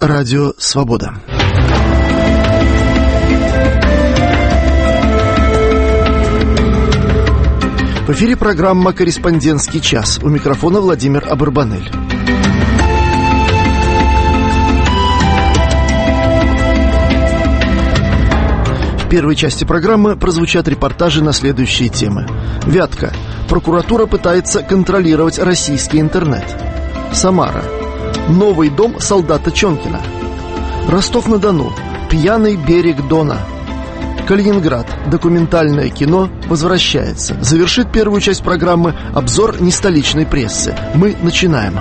Радио «Свобода». В эфире программа «Корреспондентский час». У микрофона Владимир Абарбанель. В первой части программы прозвучат репортажи на следующие темы. Вятка. Прокуратура пытается контролировать российский интернет. Самара. Новый дом солдата Чонкина. Ростов-на-Дону. Пьяный берег Дона. Калининград. Документальное кино возвращается. Завершит первую часть программы обзор нестоличной прессы. Мы начинаем.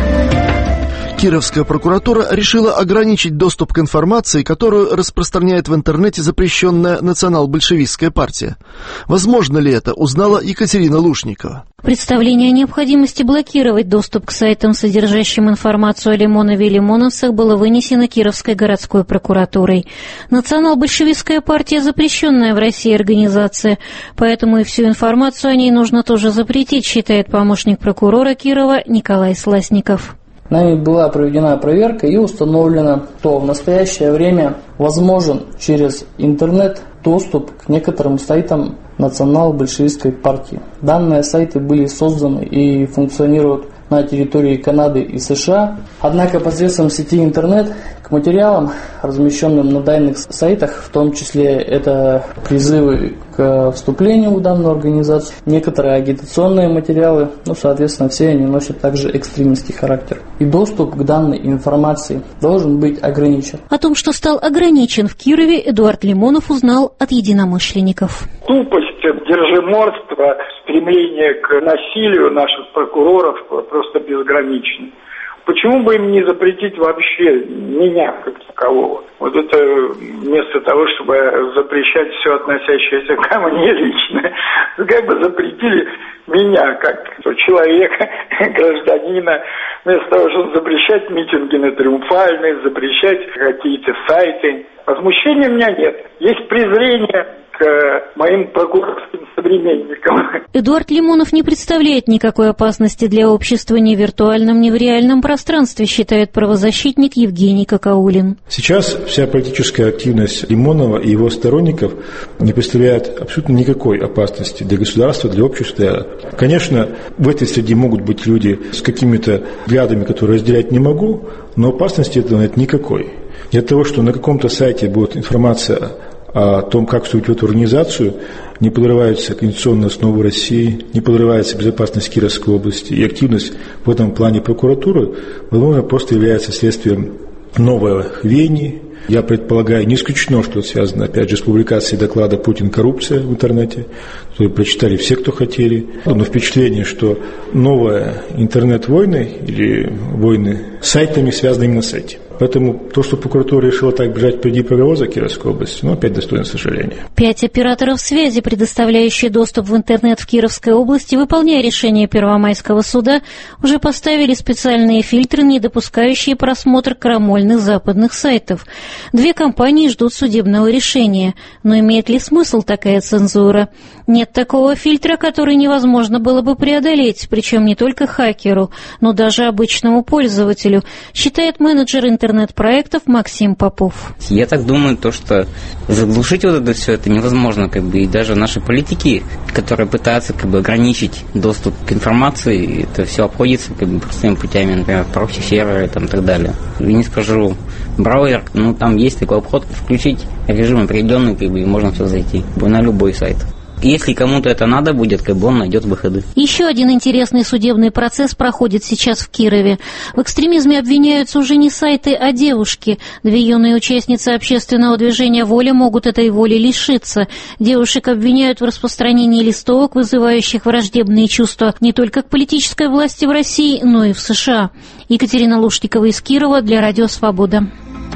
Кировская прокуратура решила ограничить доступ к информации, которую распространяет в интернете запрещенная национал-большевистская партия. Возможно ли это, узнала Екатерина Лушникова. Представление о необходимости блокировать доступ к сайтам, содержащим информацию о Лимонове и лимоновцах, было вынесено Кировской городской прокуратурой. Национал-большевистская партия – запрещенная в России организация, поэтому и всю информацию о ней нужно тоже запретить, считает помощник прокурора Кирова Николай Сласников. Нами была проведена проверка и установлено, что в настоящее время возможен через интернет доступ к некоторым сайтам национал-большевистской партии. Данные сайты были созданы и функционируют на территории Канады и США. Однако посредством сети интернет к материалам, размещенным на данных сайтах, в том числе это призывы к вступлению в данную организацию, некоторые агитационные материалы, соответственно, все они носят также экстремистский характер. И доступ к данной информации должен быть ограничен. О том, что стал ограничен в Кирове, Эдуард Лимонов узнал от единомышленников. Тупость, держиморство, стремление к насилию наших прокуроров просто безграничны. Почему бы им не запретить вообще меня как такового? Вот это вместо того, чтобы запрещать все относящееся ко мне лично, как бы запретили меня как человека, гражданина, вместо того, чтобы запрещать митинги на Триумфальной, запрещать какие-то сайты. Возмущения у меня нет. Есть презрение к моим прокурорским современникам. Эдуард Лимонов не представляет никакой опасности для общества ни в виртуальном, ни в реальном пространстве, считает правозащитник Евгений Какаулин. Сейчас вся политическая активность Лимонова и его сторонников не представляет абсолютно никакой опасности для государства, для общества. Конечно, в этой среде могут быть люди с какими-то взглядами, которые разделять не могу, но опасности этого нет никакой. Для того, что на каком-то сайте будет информация о том, как вступить в эту организацию, не подрываются конституционные основы России, не подрывается безопасность Кировской области. И активность в этом плане прокуратуры, возможно, просто является следствием новых веяний. Я предполагаю, не исключено, что это связано, опять же, с публикацией доклада «Путин. Коррупция» в интернете, который прочитали все, кто хотели. Но впечатление, что новые интернет-войны или войны с сайтами связаны именно с этим. Поэтому то, что прокуратура решила так бежать впереди паровоза Кировской области, опять достойно сожаления. 5 операторов связи, предоставляющие доступ в интернет в Кировской области, выполняя решение Первомайского суда, уже поставили специальные фильтры, не допускающие просмотр крамольных западных сайтов. 2 компании ждут судебного решения. Но имеет ли смысл такая цензура? Нет такого фильтра, который невозможно было бы преодолеть, причем не только хакеру, но даже обычному пользователю, считает менеджер интернет-проектов Максим Попов. Я так думаю, что заглушить вот это все это невозможно, и даже наши политики, которые пытаются ограничить доступ к информации, это все обходится простыми путями, например, прокси-серверы и так далее. Я не скажу, браузер, там есть такой обход, включить режим определенный, и можно все зайти на любой сайт. Если кому-то это надо будет, он найдет выходы. Еще один интересный судебный процесс проходит сейчас в Кирове. В экстремизме обвиняются уже не сайты, а девушки. 2 юные участницы общественного движения «Воля» могут этой воли лишиться. Девушек обвиняют в распространении листовок, вызывающих враждебные чувства не только к политической власти в России, но и в США. Екатерина Лушникова из Кирова для Радио «Свобода».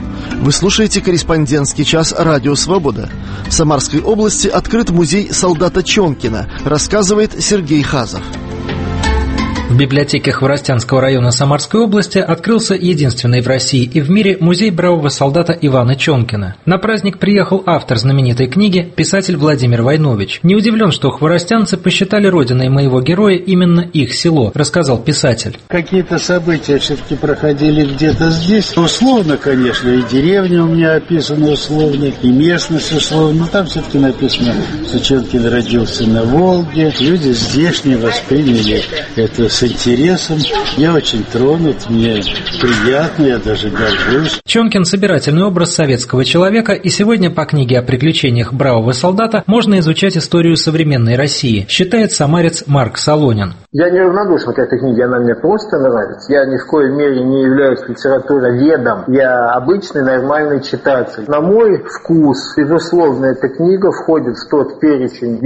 Вы слушаете «Корреспондентский час» Радио «Свобода». В Самарской области открыт музей солдата Чонкина, рассказывает Сергей Хазов. В библиотеке Хворостянского района Самарской области открылся единственный в России и в мире музей бравого солдата Ивана Чонкина. На праздник приехал автор знаменитой книги, писатель Владимир Войнович. Не удивлен, что хворостянцы посчитали родиной моего героя именно их село, рассказал писатель. Какие-то события все-таки проходили где-то здесь. Условно, конечно, и деревня у меня описана условно, и местность условно. Но там все-таки написано, что Чонкин родился на Волге. Люди здешние восприняли это с интересом. Я очень тронут, мне приятно, я даже горжусь. Чонкин – собирательный образ советского человека, и сегодня по книге о приключениях бравого солдата можно изучать историю современной России, считает самарец Марк Солонин. Я неравнодушен к этой книге, она мне просто нравится. Я ни в коей мере не являюсь литературоведом, я обычный нормальный читатель. На мой вкус, безусловно, эта книга входит в тот перечень 10-20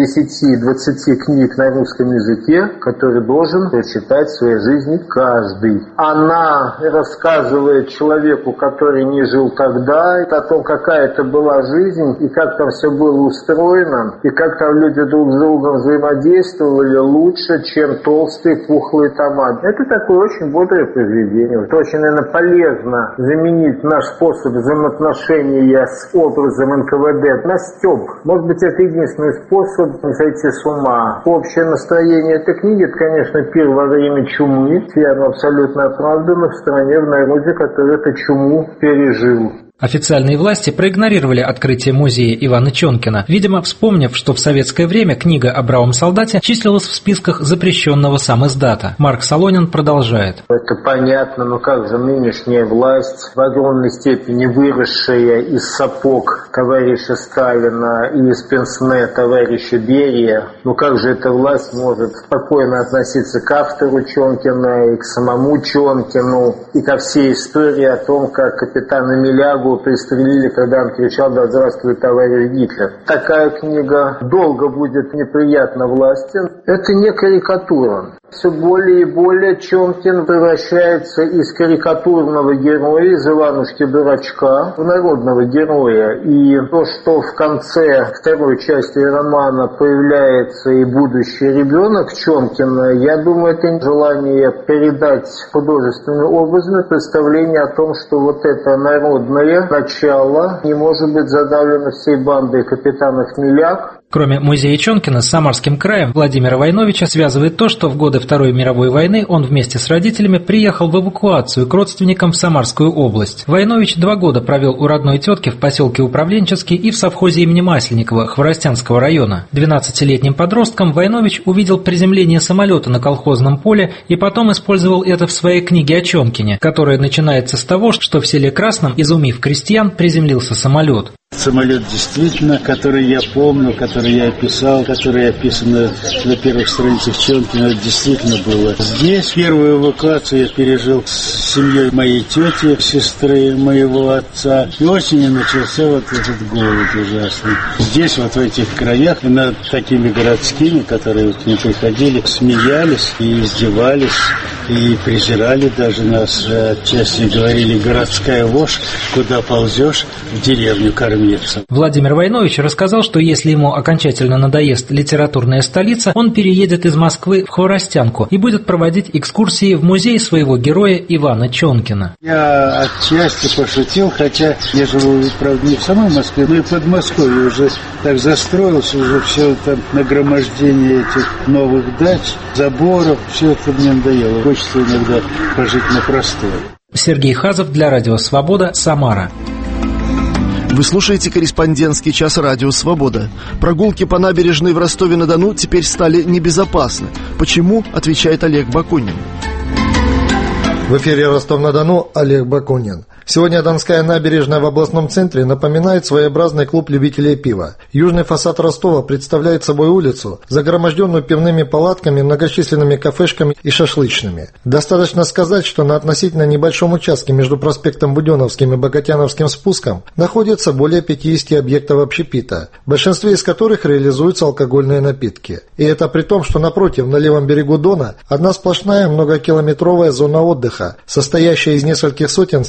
книг на русском языке, который должен прочитать в своей жизни каждый. Она рассказывает человеку, который не жил тогда, о том, какая это была жизнь, и как там все было устроено, и как там люди друг с другом взаимодействовали лучше, чем толстый пухлый томат. Это такое очень бодрое произведение. Это очень, наверное, полезно заменить наш способ взаимоотношения с образом НКВД на стёб. Может быть, это единственный способ не сойти с ума. Общее настроение этой книги, это, конечно, пир во время чумы. И оно абсолютно оправдано в стране, в народе, который эту чуму пережил. Официальные власти проигнорировали открытие музея Ивана Чонкина, видимо, вспомнив, что в советское время книга о бравом солдате числилась в списках запрещенного самиздата. Марк Солонин продолжает. Это понятно, но как же нынешняя власть, в огромной степени выросшая из сапог товарища Сталина и из пенсне товарища Берия, ну как же эта власть может спокойно относиться к автору Чонкина и к самому Чонкину, и ко всей истории о том, как капитана Милягу пристрелили, когда он кричал: «Да здравствует товарищ Гитлер». Такая книга долго будет неприятна власти. Это не карикатура. Все более и более Чонкин превращается из карикатурного героя, из Иванушки-дурачка, в народного героя. И то, что в конце второй части романа появляется и будущий ребенок Чонкина, я думаю, это желание передать художественным образом представление о том, что вот это народное начало не может быть задавлено всей бандой капитанов Миляк. Кроме музея Чонкина, с Самарским краем Владимира Войновича связывает то, что в годы Второй мировой войны он вместе с родителями приехал в эвакуацию к родственникам в Самарскую область. Войнович 2 года провел у родной тетки в поселке Управленческий и в совхозе имени Масленникова Хворостянского района. 12-летним подростком Войнович увидел приземление самолета на колхозном поле и потом использовал это в своей книге о Чонкине, которая начинается с того, что в селе Красном, изумив крестьян, приземлился самолет. Самолет действительно, который я помню, который я описал, который описано на первых страницах Чонкина, действительно было. Здесь первую эвакуацию я пережил с семьей моей тети, сестры моего отца. И осенью начался вот этот голод ужасный. Здесь, вот в этих краях, над такими городскими, которые к ним приходили, смеялись и издевались, и презирали даже нас. Отчасти говорили: городская вошь, куда ползешь, в деревню кормиться. Владимир Войнович рассказал, что если ему окончательно надоест литературная столица, он переедет из Москвы в Хворостянку и будет проводить экскурсии в музей своего героя Ивана Чонкина. Я отчасти пошутил, хотя я живу, правда, не в самой Москве, но и в Подмосковье уже так застроился, уже все там нагромождение этих новых дач, заборов, все это мне надоело. Хочется иногда пожить на простое. Сергей Хазов для Радио Свобода, Самара. Вы слушаете «Корреспондентский час» Радио «Свобода». Прогулки по набережной в Ростове-на-Дону теперь стали небезопасны. Почему, отвечает Олег Бакунин. В эфире «Ростов-на-Дону» Олег Бакунин. Сегодня Донская набережная в областном центре напоминает своеобразный клуб любителей пива. Южный фасад Ростова представляет собой улицу, загроможденную пивными палатками, многочисленными кафешками и шашлычными. Достаточно сказать, что на относительно небольшом участке между проспектом Буденновским и Богатяновским спуском находится более 50 объектов общепита, в большинстве из которых реализуются алкогольные напитки. И это при том, что напротив, на левом берегу Дона, одна сплошная многокилометровая зона отдыха, состоящая из нескольких сотен стационарных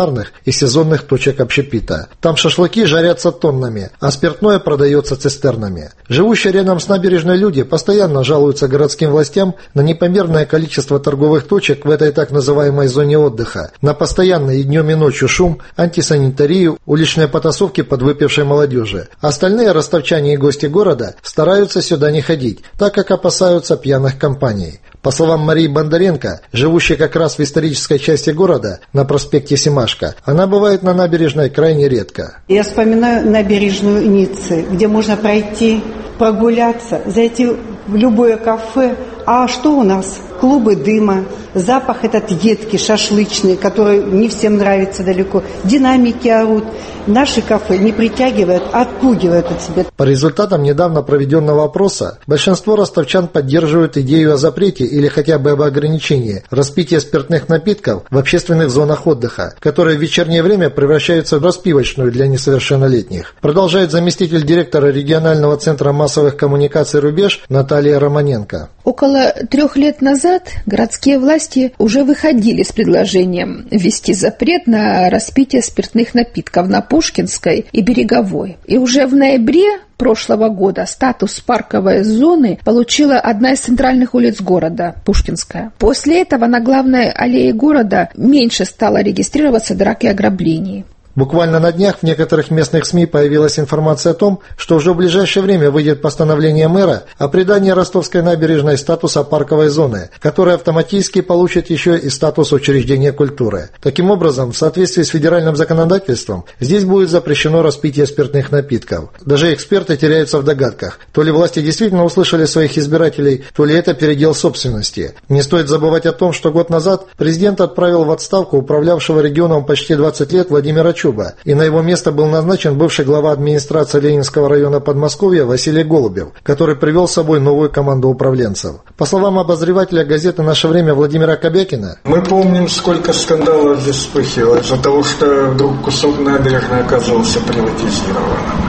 стационарных и сезонных точек общепита. Там шашлыки жарятся тоннами, а спиртное продается цистернами. Живущие рядом с набережной люди постоянно жалуются городским властям на непомерное количество торговых точек в этой так называемой зоне отдыха, на постоянный и днем и ночью шум, антисанитарию, уличные потасовки подвыпившей молодежи. Остальные ростовчане и гости города стараются сюда не ходить, так как опасаются пьяных компаний. По словам Марии Бондаренко, живущей как раз в исторической части города, на проспекте Семашко, она бывает на набережной крайне редко. Я вспоминаю набережную Ниццы, где можно пройти, прогуляться, зайти в любое кафе. А что у нас? Клубы дыма, запах этот едкий, шашлычный, который не всем нравится далеко. Динамики орут. Наши кафе не притягивают, а отпугивают от себя. По результатам недавно проведенного опроса, большинство ростовчан поддерживают идею о запрете или хотя бы об ограничении распития спиртных напитков в общественных зонах отдыха, которые в вечернее время превращаются в распивочную для несовершеннолетних. Продолжает заместитель директора регионального центра массовых коммуникаций «Рубеж» Наталья Романенко. Около 3 лет назад городские власти уже выходили с предложением ввести запрет на распитие спиртных напитков на Пушкинской и Береговой. И уже в ноябре прошлого года статус парковой зоны получила одна из центральных улиц города, Пушкинская. После этого на главной аллее города меньше стало регистрироваться драк и ограблений. Буквально на днях в некоторых местных СМИ появилась информация о том, что уже в ближайшее время выйдет постановление мэра о придании Ростовской набережной статуса парковой зоны, которая автоматически получит еще и статус учреждения культуры. Таким образом, в соответствии с федеральным законодательством, здесь будет запрещено распитие спиртных напитков. Даже эксперты теряются в догадках, то ли власти действительно услышали своих избирателей, то ли это передел собственности. Не стоит забывать о том, что год назад президент отправил в отставку управлявшего регионом почти 20 лет Владимира Чуба, и на его место был назначен бывший глава администрации Ленинского района Подмосковья Василий Голубев, который привел с собой новую команду управленцев. По словам обозревателя газеты «Наше время» Владимира Кобякина, мы помним, сколько скандалов здесь вспыхивало из-за того, что вдруг кусок набережной оказывался приватизированным.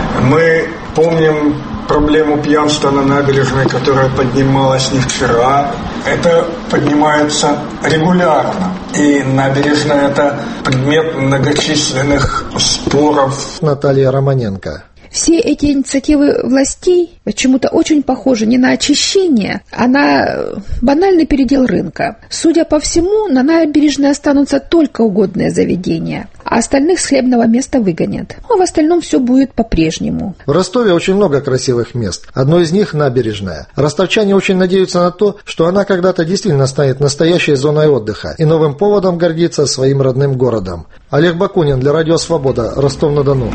Мы помним проблему пьянства на набережной, которая поднималась не вчера. Это поднимается регулярно. И набережная – это предмет многочисленных споров. Наталья Романенко. Все эти инициативы властей почему-то очень похожи не на очищение, а на банальный передел рынка. Судя по всему, на набережной останутся только угодные заведения, а остальных с хлебного места выгонят. А в остальном все будет по-прежнему. В Ростове очень много красивых мест. Одно из них – набережная. Ростовчане очень надеются на то, что она когда-то действительно станет настоящей зоной отдыха и новым поводом гордиться своим родным городом. Олег Бакунин для Радио Свобода, Ростов-на-Дону.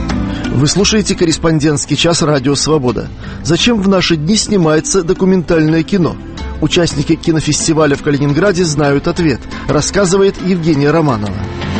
Вы слушаете «Корреспондентский час» Радио Свобода. Зачем в наши дни снимается документальное кино? Участники кинофестиваля в Калининграде знают ответ, рассказывает Евгения Романова.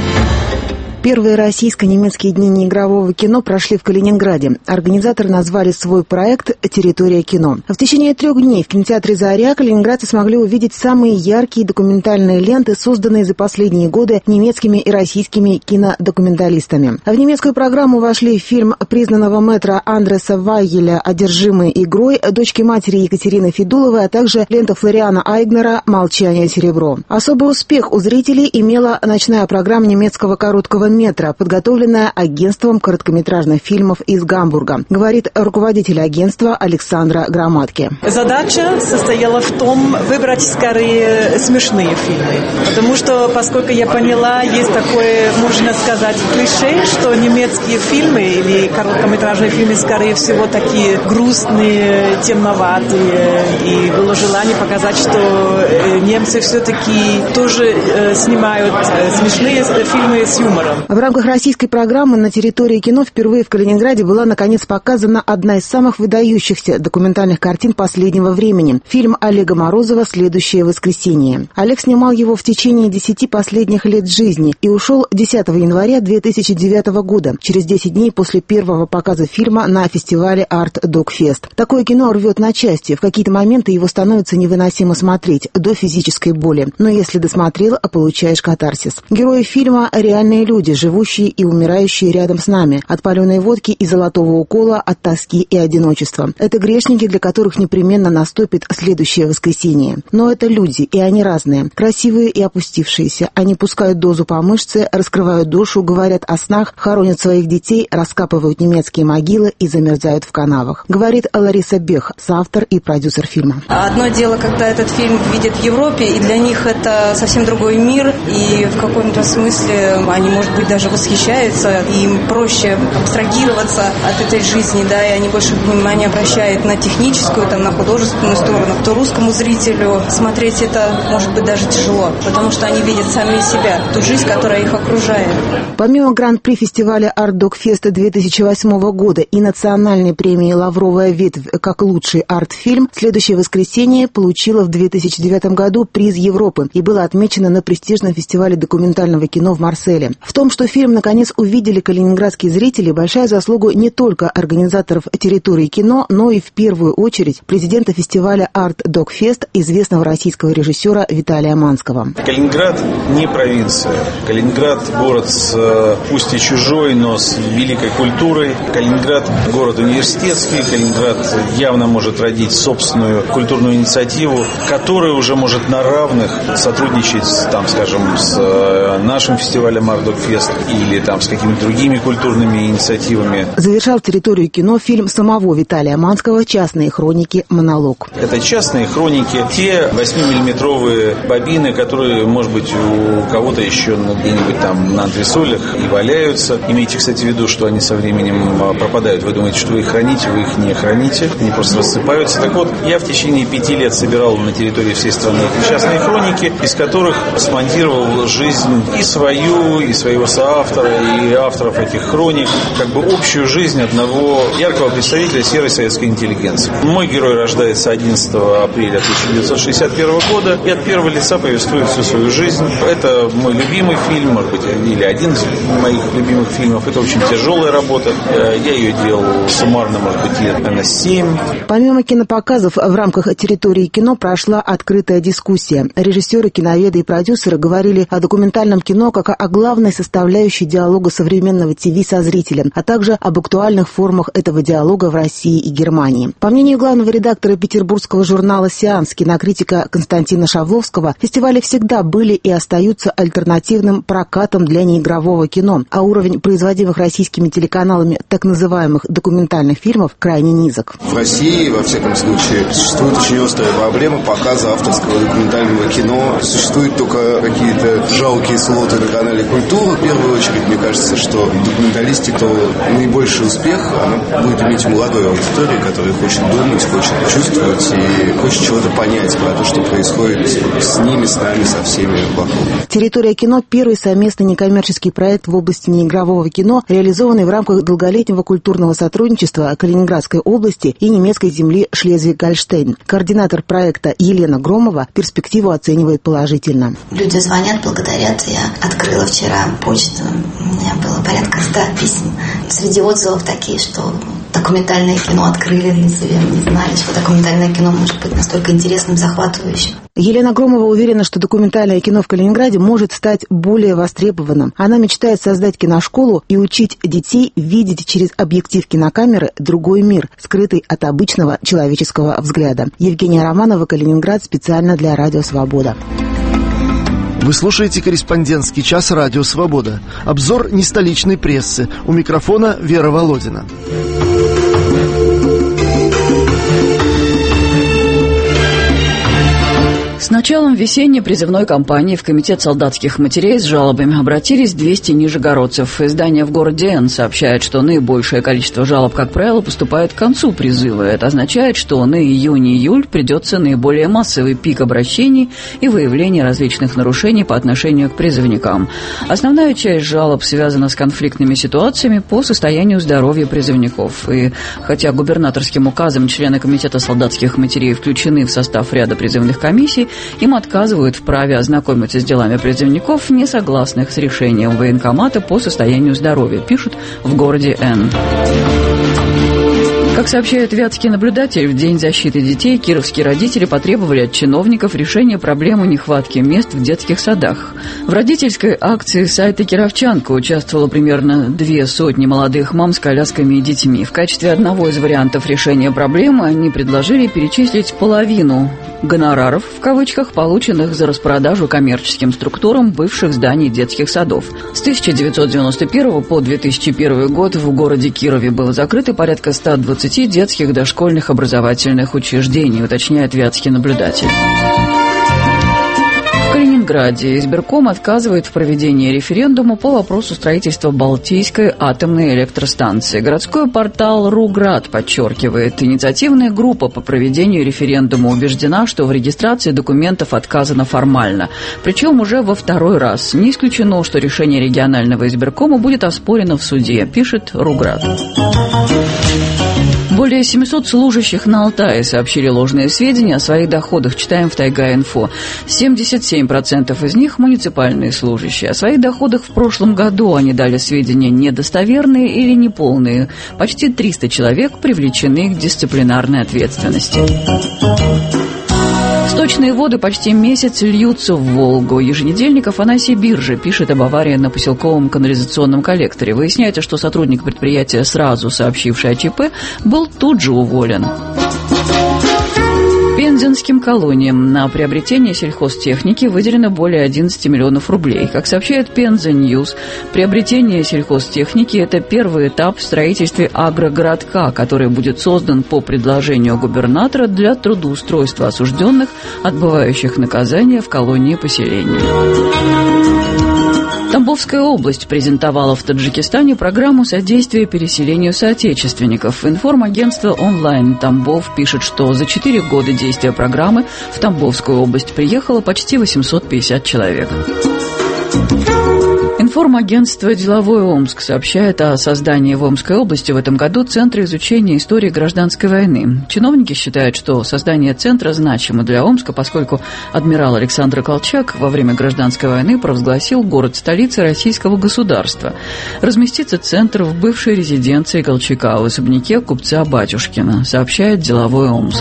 Первые российско-немецкие дни неигрового кино прошли в Калининграде. Организаторы назвали свой проект «Территория кино». В течение 3 дней в кинотеатре «Заря» калининградцы смогли увидеть самые яркие документальные ленты, созданные за последние годы немецкими и российскими кинодокументалистами. В немецкую программу вошли фильм признанного мэтра Андреса Вайгеля «Одержимые игрой», дочки матери Екатерины Федуловой, а также лента Флориана Айгнера «Молчание серебро». Особый успех у зрителей имела ночная программа немецкого короткого метра, подготовленная агентством короткометражных фильмов из Гамбурга, говорит руководитель агентства Александра Громадки. Задача состояла в том, выбрать скорее смешные фильмы. Потому что, поскольку я поняла, есть такое, можно сказать, клише, что немецкие фильмы или короткометражные фильмы, скорее всего, такие грустные, темноватые. И было желание показать, что немцы все-таки тоже снимают смешные фильмы с юмором. В рамках российской программы на территории кино впервые в Калининграде была, наконец, показана одна из самых выдающихся документальных картин последнего времени – фильм Олега Морозова «Следующее воскресенье». Олег снимал его в течение 10 последних лет жизни и ушел 10 января 2009 года, через 10 дней после первого показа фильма на фестивале Art Dog Fest. Такое кино рвет на части, в какие-то моменты его становится невыносимо смотреть, до физической боли. Но если досмотрел, получаешь катарсис. Герои фильма – реальные люди, живущие и умирающие рядом с нами, от паленой водки и золотого укола, от тоски и одиночества. Это грешники, для которых непременно наступит следующее воскресенье. Но это люди, и они разные. Красивые и опустившиеся. Они пускают дозу по мышце, раскрывают душу, говорят о снах, хоронят своих детей, раскапывают немецкие могилы и замерзают в канавах. Говорит Лариса Бех, соавтор и продюсер фильма. Одно дело, когда этот фильм видят в Европе, и для них это совсем другой мир, и в каком-то смысле они, может быть, даже восхищаются, и им проще абстрагироваться от этой жизни, да, и они больше внимания обращают на техническую, там, на художественную сторону. То русскому зрителю смотреть это, может быть, даже тяжело, потому что они видят сами себя, ту жизнь, которая их окружает. Помимо гран-при фестиваля Art Dog Fest 2008 года и национальной премии «Лавровая ветвь» как лучший арт-фильм, «Следующее воскресенье» получила в 2009 году приз Европы и было отмечено на престижном фестивале документального кино в Марселе. В том, что фильм наконец увидели калининградские зрители, большая заслуга не только организаторов территории кино, но и в первую очередь президента фестиваля Art Dog Fest, известного российского режиссера Виталия Манского. Калининград не провинция. Калининград город с, пусть и чужой, но с великой культурой. Калининград город университетский. Калининград явно может родить собственную культурную инициативу, которая уже может на равных сотрудничать, там, скажем, с нашим фестивалем Art Dog Fest или там с какими-то другими культурными инициативами. Завершал территорию кино фильм самого Виталия Манского «Частные хроники. Монолог». Это частные хроники, те 8-миллиметровые бобины, которые, может быть, у кого-то еще где-нибудь там на антресолях и валяются. Имейте, кстати, в виду, что они со временем пропадают. Вы думаете, что вы их храните, вы их не храните, они просто рассыпаются. Так вот, я в течение 5 лет собирал на территории всей страны эти частные хроники, из которых смонтировал жизнь и свою, и своего соавтора, и авторов этих хроник, как бы общую жизнь одного яркого представителя серой советской интеллигенции. Мой герой рождается 11 апреля 1961 года и от первого лица повествует всю свою жизнь. Это мой любимый фильм, может быть, или один из моих любимых фильмов. Это очень тяжелая работа. Я ее делал суммарно, может быть, лет, наверное, 7. Помимо кинопоказов, в рамках территории кино прошла открытая дискуссия. Режиссеры, киноведы и продюсеры говорили о документальном кино как о главной составляющей диалога современного ТВ со зрителем, а также об актуальных формах этого диалога в России и Германии. По мнению главного редактора петербургского журнала «Сеанс», кинокритика Константина Шавловского, фестивали всегда были и остаются альтернативным прокатом для неигрового кино, а уровень производимых российскими телеканалами так называемых документальных фильмов крайне низок. В России, во всяком случае, существует очень острая проблема показа авторского документального кино. Существуют только какие-то жалкие слоты на канале «Культура». В первую очередь, мне кажется, что документалистика наибольший успех она будет иметь молодой аудитории, которая хочет думать, хочет чувствовать и хочет чего-то понять про то, что происходит с ними, с нами, со всеми вокруг. «Территория кино» — первый совместный некоммерческий проект в области неигрового кино, реализованный в рамках долголетнего культурного сотрудничества Калининградской области и немецкой земли Шлезвиг-Гольштейн. Координатор проекта Елена Громова перспективу оценивает положительно. Люди звонят, благодарят. Я открыла вчера почту. У меня было порядка 100 писем. Среди отзывов такие, что документальное кино открыли для себя. Не знали, что документальное кино может быть настолько интересным, захватывающим. Елена Громова уверена, что документальное кино в Калининграде может стать более востребованным. Она мечтает создать киношколу и учить детей видеть через объектив кинокамеры другой мир, скрытый от обычного человеческого взгляда. Евгения Романова, Калининград, специально для Радио Свобода. Вы слушаете «Корреспондентский час» Радио Свобода. Обзор нестоличной прессы. У микрофона Вера Володина. С началом весенней призывной кампании в Комитет солдатских матерей с жалобами обратились 200 нижегородцев. Издание «В городе Н» сообщает, что наибольшее количество жалоб, как правило, поступает к концу призыва. Это означает, что на июнь-июль придется наиболее массовый пик обращений и выявления различных нарушений по отношению к призывникам. Основная часть жалоб связана с конфликтными ситуациями по состоянию здоровья призывников. И хотя губернаторским указом члены Комитета солдатских матерей включены в состав ряда призывных комиссий, им отказывают в праве ознакомиться с делами призывников, не согласных с решением военкомата по состоянию здоровья, пишут в городе Н. Как сообщает вятский наблюдатель, в День защиты детей кировские родители потребовали от чиновников решения проблемы нехватки мест в детских садах. В родительской акции сайта «Кировчанка» участвовало примерно 200 молодых мам с колясками и детьми. В качестве одного из вариантов решения проблемы они предложили перечислить половину гонораров, в кавычках, полученных за распродажу коммерческим структурам бывших зданий детских садов. С 1991 по 2001 год в городе Кирове было закрыто порядка 120 детских дошкольных образовательных учреждений, уточняет вятский наблюдатель. В Калининграде избирком отказывает в проведении референдума по вопросу строительства Балтийской атомной электростанции. Городской портал «Руград» подчеркивает, инициативная группа по проведению референдума убеждена, что в регистрации документов отказано формально. Причем уже во второй раз. Не исключено, что решение регионального избиркома будет оспорено в суде, пишет «Руград». Более 700 служащих на Алтае сообщили ложные сведения о своих доходах, читаем в Тайга-Инфо. 77% из них муниципальные служащие. О своих доходах в прошлом году они дали сведения недостоверные или неполные. Почти 300 человек привлечены к дисциплинарной ответственности. Сточные воды почти месяц льются в Волгу. Еженедельник Афанасий Биржа пишет об аварии на поселковом канализационном коллекторе. Выясняется, что сотрудник предприятия, сразу сообщивший о ЧП, был тут же уволен. Пензенским колониям на приобретение сельхозтехники выделено более 11 миллионов рублей. Как сообщает Пенза Ньюс, приобретение сельхозтехники – это первый этап в строительстве агрогородка, который будет создан по предложению губернатора для трудоустройства осужденных, отбывающих наказание в колонии поселений. Тамбовская область презентовала в Таджикистане программу содействия переселению соотечественников. Информагентство «Онлайн Тамбов» пишет, что за 4 года действия программы в Тамбовскую область приехало почти 850 человек. Информагентство «Деловой Омск» сообщает о создании в Омской области в этом году Центра изучения истории гражданской войны. Чиновники считают, что создание центра значимо для Омска, поскольку адмирал Александр Колчак во время гражданской войны провозгласил город столицей российского государства. Разместится центр в бывшей резиденции Колчака в особняке купца Батюшкина, сообщает «Деловой Омск».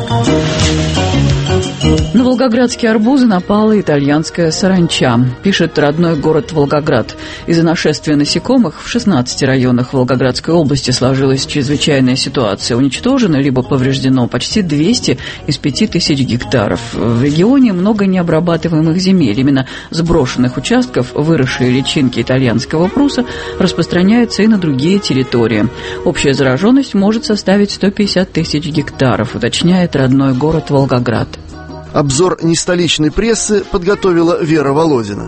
На волгоградские арбузы напала итальянская саранча, пишет родной город Волгоград. Из-за нашествия насекомых в 16 районах Волгоградской области сложилась чрезвычайная ситуация. Уничтожено либо повреждено почти 200 из 5000 гектаров. В регионе много необрабатываемых земель. Именно с брошенных участков выросшие личинки итальянского пруса распространяются и на другие территории. Общая зараженность может составить 150 тысяч гектаров, уточняет родной город Волгоград. Обзор нестоличной прессы подготовила Вера Володина.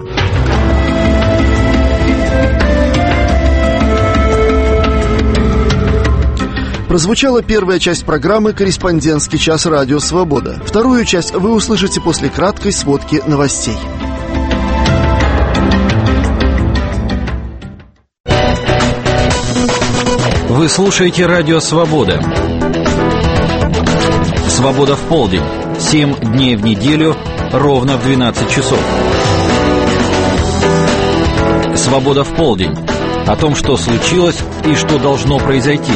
Прозвучала первая часть программы «Корреспондентский час. Радио Свобода». Вторую часть вы услышите после краткой сводки новостей. Вы слушаете «Радио Свобода». «Свобода в полдень». 7 дней в неделю, ровно в 12 часов. «Свобода в полдень». О том, что случилось и что должно произойти.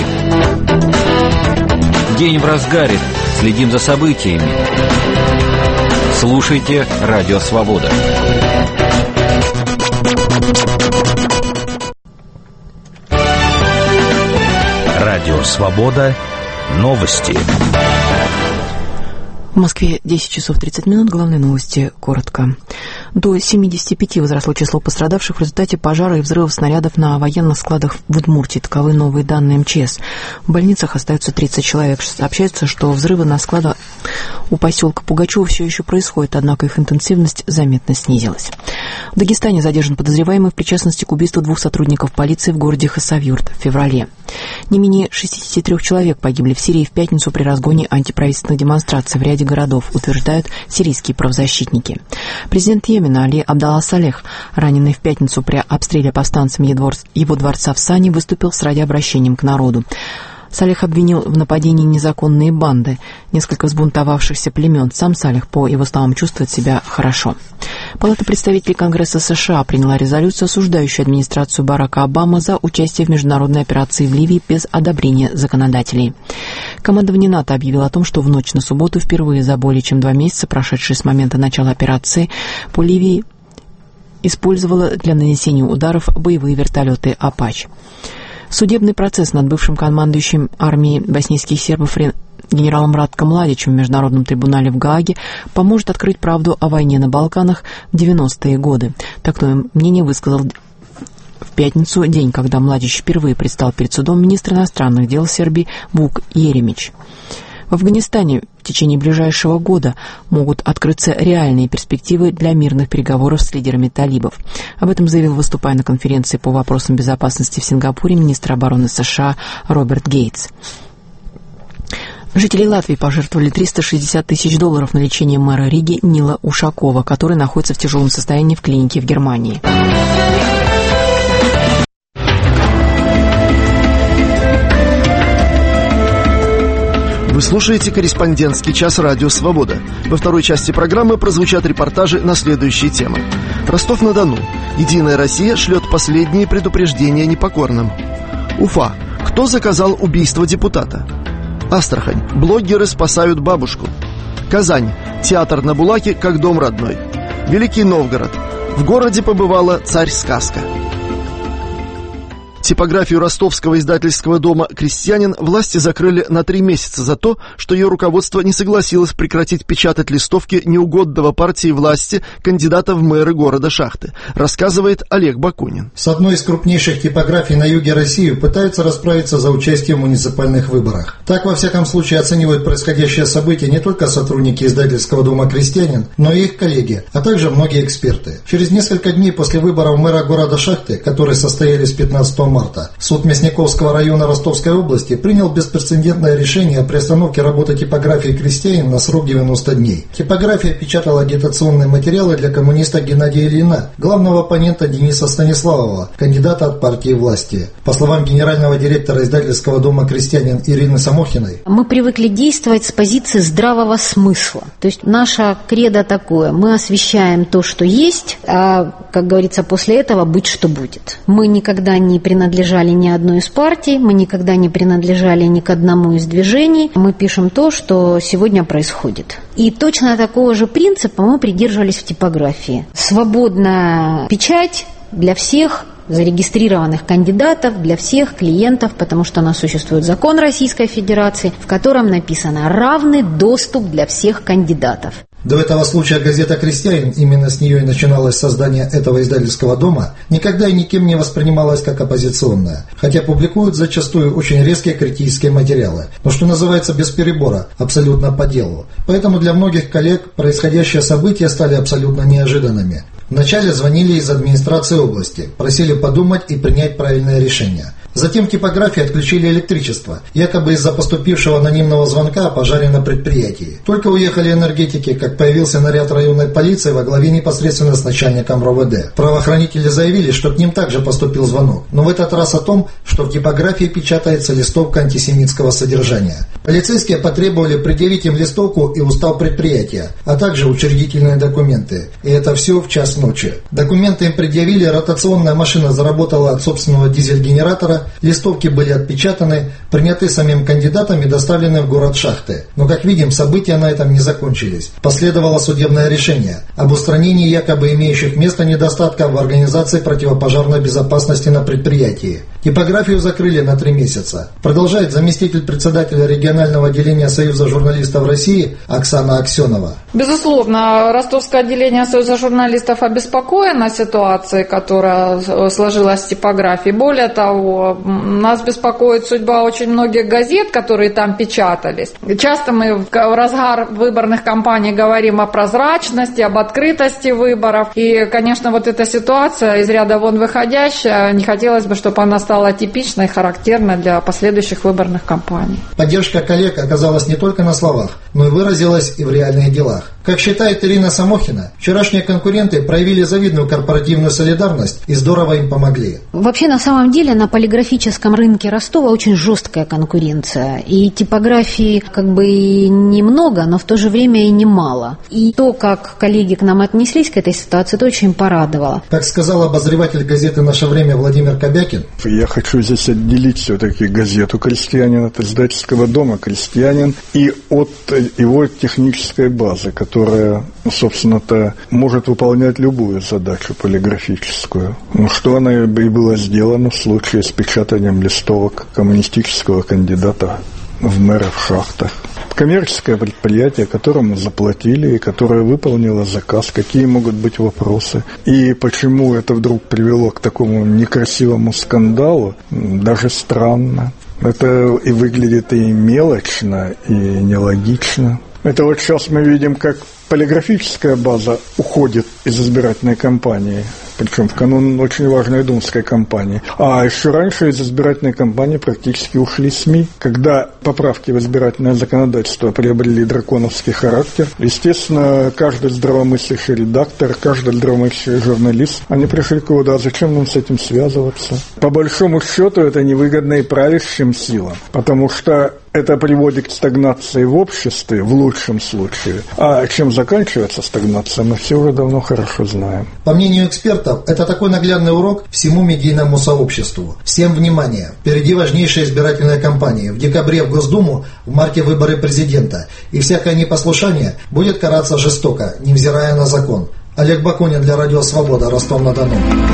День в разгаре. Следим за событиями. Слушайте «Радио Свобода». «Радио Свобода». Новости. В Москве 10 часов 30 минут. Главные новости коротко. До 75 возросло число пострадавших в результате пожара и взрывов снарядов на военных складах в Удмуртии. Таковы новые данные МЧС. В больницах остаются 30 человек. Сообщается, что взрывы на складах у поселка Пугачева все еще происходят, однако их интенсивность заметно снизилась. В Дагестане задержан подозреваемый в причастности к убийству 2 сотрудников полиции в городе Хасавюрт в феврале. Не менее 63 человек погибли в Сирии в пятницу при разгоне антиправительственных демонстраций в ряде городов, утверждают сирийские правозащитники. Президент Йемена Али Абдалла Салех, раненый в пятницу при обстреле повстанцами его дворца в Сане, выступил с радиообращением к народу. Салех обвинил в нападении незаконные банды, несколько взбунтовавшихся племен. Сам Салех, по его словам, чувствует себя хорошо. Палата представителей Конгресса США приняла резолюцию, осуждающую администрацию Барака Обамы за участие в международной операции в Ливии без одобрения законодателей. Командование НАТО объявило о том, что в ночь на субботу впервые за более чем 2 месяца, прошедшие с момента начала операции по Ливии, использовало для нанесения ударов боевые вертолеты «Апач». Судебный процесс над бывшим командующим армией боснийских сербов генералом Ратко Младичем в Международном трибунале в Гааге поможет открыть правду о войне на Балканах в 90-е годы. Такое мнение высказал в пятницу, день, когда Младич впервые предстал перед судом, министр иностранных дел Сербии Вук Еремич. В Афганистане в течение ближайшего года могут открыться реальные перспективы для мирных переговоров с лидерами талибов. Об этом заявил, выступая на конференции по вопросам безопасности в Сингапуре, министр обороны США Роберт Гейтс. Жители Латвии пожертвовали $360 тысяч на лечение мэра Риги Нила Ушакова, который находится в тяжелом состоянии в клинике в Германии. Вы слушаете «Корреспондентский час» радио «Свобода». Во второй части программы прозвучат репортажи на следующие темы. Ростов-на-Дону. «Единая Россия» шлет последние предупреждения непокорным. Уфа. Кто заказал убийство депутата? Астрахань. Блогеры спасают бабушку. Казань. Театр на Булаке как дом родной. Великий Новгород. В городе побывала царь-сказка. Типографию ростовского издательского дома «Крестьянин» власти закрыли на 3 месяца за то, что ее руководство не согласилось прекратить печатать листовки неугодного партии власти кандидата в мэры города Шахты, рассказывает Олег Бакунин. С одной из крупнейших типографий на юге России пытаются расправиться за участие в муниципальных выборах. Так, во всяком случае, оценивают происходящее событие не только сотрудники издательского дома «Крестьянин», но и их коллеги, а также многие эксперты. Через несколько дней после выборов мэра города Шахты, которые состоялись 15 марта, суд Мясниковского района Ростовской области принял беспрецедентное решение о приостановке работы типографии «Крестьянин» на срок 90 дней. Типография печатала агитационные материалы для коммуниста Геннадия Ильина, главного оппонента Дениса Станиславова, кандидата от партии власти. По словам генерального директора издательского дома «Крестьянин» Ирины Самохиной, мы привыкли действовать с позиции здравого смысла. То есть наша кредо такое: мы освещаем то, что есть, а, как говорится, после этого быть что будет. Мы никогда не принадлежали ни одной из партий, мы никогда не принадлежали ни к одному из движений. Мы пишем то, что сегодня происходит. И точно такого же принципа мы придерживались в типографии. Свободная печать для всех зарегистрированных кандидатов, для всех клиентов, потому что у нас существует закон Российской Федерации, в котором написано равный доступ для всех кандидатов. До этого случая газета «Крестьянин», именно с нее и начиналось создание этого издательского дома, никогда и никем не воспринималась как оппозиционная, хотя публикуют зачастую очень резкие критические материалы, но, что называется, без перебора, абсолютно по делу. Поэтому для многих коллег происходящие события стали абсолютно неожиданными. Вначале звонили из администрации области, просили подумать и принять правильное решение. Затем в типографии отключили электричество, якобы из-за поступившего анонимного звонка о пожаре на предприятии. Только уехали энергетики, как появился наряд районной полиции во главе непосредственно с начальником РОВД. Правоохранители заявили, что к ним также поступил звонок, но в этот раз о том, что в типографии печатается листовка антисемитского содержания. Полицейские потребовали предъявить им листовку и устав предприятия, а также учредительные документы. И это все в час ночи. Документы им предъявили, ротационная машина заработала от собственного дизель-генератора, листовки были отпечатаны, приняты самим кандидатом и доставлены в город Шахты. Но, как видим, события на этом не закончились. Последовало судебное решение об устранении якобы имеющих место недостатков в организации противопожарной безопасности на предприятии. Типографию закрыли на 3 месяца. Продолжает заместитель председателя регионального отделения Союза журналистов России Оксана Аксенова. Безусловно, ростовское отделение Союза журналистов обеспокоено ситуацией, которая сложилась в типографии. Более того, нас беспокоит судьба очень многих газет, которые там печатались. Часто мы в разгар выборных кампаний говорим о прозрачности, об открытости выборов. И, конечно, вот эта ситуация из ряда вон выходящая, не хотелось бы, чтобы она стала типичной, характерной для последующих выборных кампаний. Поддержка коллег оказалась не только на словах, но и выразилась и в реальных делах. Как считает Ирина Самохина, вчерашние конкуренты проявили завидную корпоративную солидарность и здорово им помогли. Вообще, на самом деле, на полиграфическом рынке Ростова очень жесткая конкуренция. И типографии как бы и немного, но в то же время и немало. И то, как коллеги к нам отнеслись к этой ситуации, это очень порадовало. Как сказал обозреватель газеты «Наше время» Владимир Кобякин. Я хочу здесь отделить все-таки газету «Крестьянин» от издательского дома «Крестьянин» и от его технической базы, которая, собственно-то, может выполнять любую задачу полиграфическую. Что она и было сделано в случае с печатанием листовок коммунистического кандидата в мэры в Шахтах. Коммерческое предприятие, которому заплатили и которое выполнило заказ, какие могут быть вопросы. И почему это вдруг привело к такому некрасивому скандалу, даже странно. Это и выглядит и мелочно, и нелогично. Это вот сейчас мы видим, как полиграфическая база уходит из избирательной кампании, причем в канун очень важной думской кампании. А еще раньше из избирательной кампании практически ушли СМИ. Когда поправки в избирательное законодательство приобрели драконовский характер, естественно, каждый здравомыслящий редактор, каждый здравомыслящий журналист, они пришли к выводу, а зачем нам с этим связываться? По большому счету это невыгодно и правящим силам, потому что это приводит к стагнации в обществе, в лучшем случае. А чем заканчивается стагнация, мы все уже давно хорошо знаем. По мнению экспертов, это такой наглядный урок всему медийному сообществу. Всем внимание! Впереди важнейшая избирательная кампания. В декабре в Госдуму, в марте выборы президента. И всякое непослушание будет караться жестоко, невзирая на закон. Олег Бакунин для Радио Свобода, Ростов-на-Дону.